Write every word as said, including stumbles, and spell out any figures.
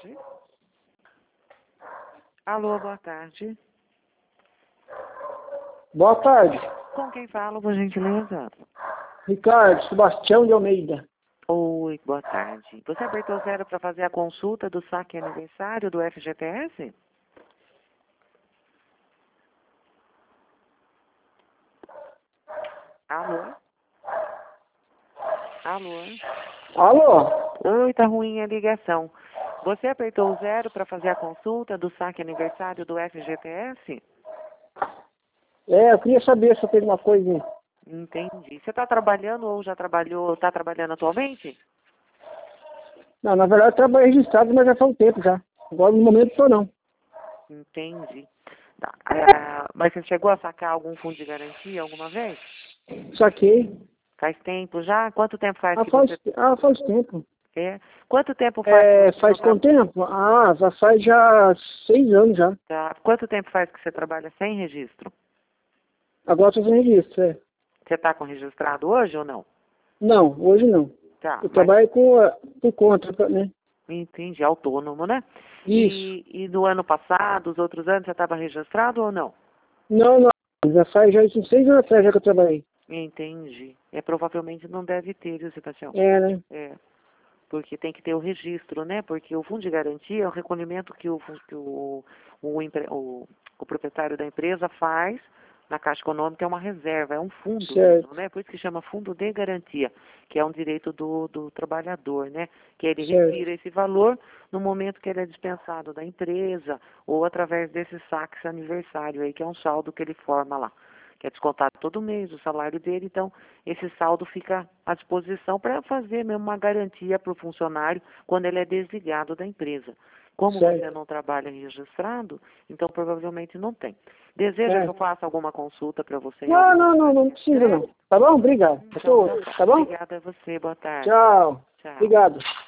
tarde. Alô, boa tarde. Boa tarde. Com quem falo, por gentileza? Ricardo Sebastião de Almeida. Oi, boa tarde. Você apertou zero para fazer a consulta do saque aniversário do F G T S? Alô? Alô? Alô? Oi, tá ruim a ligação. Você apertou zero para fazer a consulta do saque aniversário do F G T S? É, eu queria saber se eu tenho uma coisa. Entendi. Você está trabalhando ou já trabalhou, está trabalhando atualmente? Não, na verdade eu trabalhei registrado, mas já faz um tempo já. Agora no momento estou não. Entendi. Tá. Ah, mas você chegou a sacar algum fundo de garantia alguma vez? Saquei. Faz tempo já? Quanto tempo faz Ah, que faz, você... ah, faz tempo. É. Quanto tempo faz É, que você faz não tra- quanto tempo? Ah, já faz já seis anos já. tá. Quanto tempo faz que você trabalha sem registro? Agora estou sem registro, é. Você está com registrado hoje ou não? Não, hoje não. Tá, Eu mas trabalho com, ah, por conta, né? entendi, autônomo, né? Isso. E, e no ano passado, os outros anos, você estava registrado ou não? Não, não. Já faz já isso, seis anos atrás já que eu trabalhei. Entendi. É, provavelmente não deve ter, viu, Sebastião? É, né? É. Porque tem que ter o registro, né? Porque o fundo de garantia é o recolhimento que o, fun- que o, o, empre- o- o proprietário da empresa faz na Caixa Econômica, é uma reserva, é um fundo Certo. mesmo, né? Por isso que chama fundo de garantia, que é um direito do, do trabalhador, né? Que ele Certo. retira esse valor no momento que ele é dispensado da empresa ou através desse saque aniversário aí, que é um saldo que ele forma lá, que é descontado todo mês o salário dele, então esse saldo fica à disposição para fazer mesmo uma garantia para o funcionário quando ele é desligado da empresa. Como Certo. você não trabalha registrado, então provavelmente não tem. Deseja É. que eu faça alguma consulta para você em Não, algum não, não, lugar não que precisa escreve? não. Tá bom? Obrigado. Então Tô, tá bom. tá bom? Obrigada a você, boa tarde. Tchau. Tchau. Obrigado.